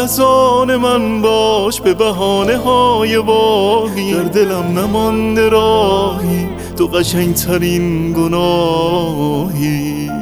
از آن من باش، به بهانه های واهی در دلم نمانده راهی، تو قشنگترین گناهی.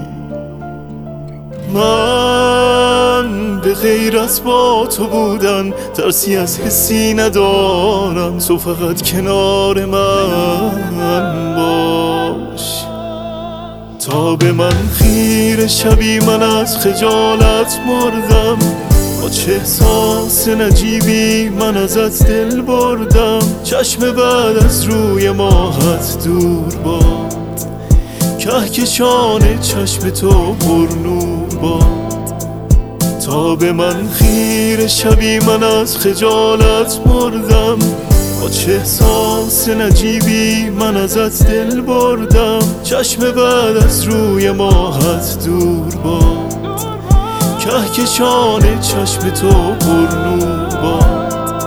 من به غیر از با تو بودن ترسی از حسی ندارم، تو فقط کنار من باش. تا به من خیره شوی من از خجالت مردم، با چه احساس نجیبی من ازت دل بردم. چشم بعد از روی ماهت دور باد، کهکشان چشم تو پر نور باد. تا به من خیره شوی من از خجالت مردم، با چه احساس نجیبی من ازت دل بردم. چشم بعد از روی ماهت دور باد، کهکشان چشم تو پر نور باد.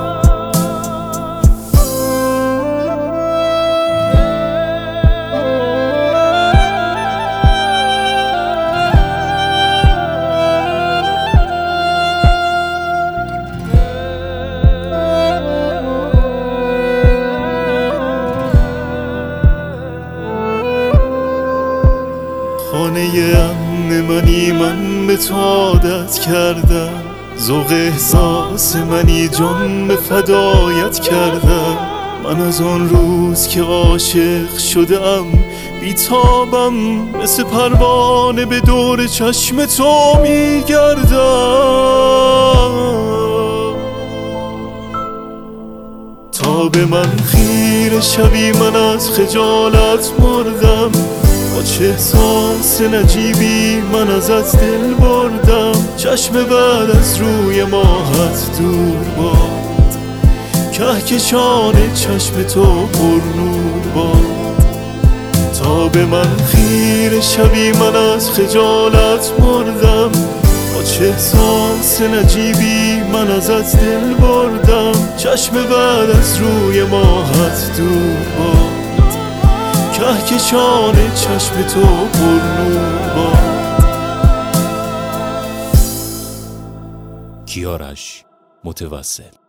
خانه امن منی، من به تو عادت کردم. ذوق احساس منی، جان به فدایت کردم. من از آن روز که عاشق شدم بیتابم، مثل پروانه به دور چشم تو میگردم. تا به من خیره شوی من از خجالت مردم، با چه احساس نجیبی من ازت دل بردم. چشم بعد از روی ماهت دور باد، کهکشان چشم تو پر نور باد. تا به من خیره شوی من از خجالت مردم، با چه احساس نجیبی من ازت دل بردم. چشم بعد از روی ماهت دور باد، کهکشان چشم تو پر نور باد. کیارش متوسل.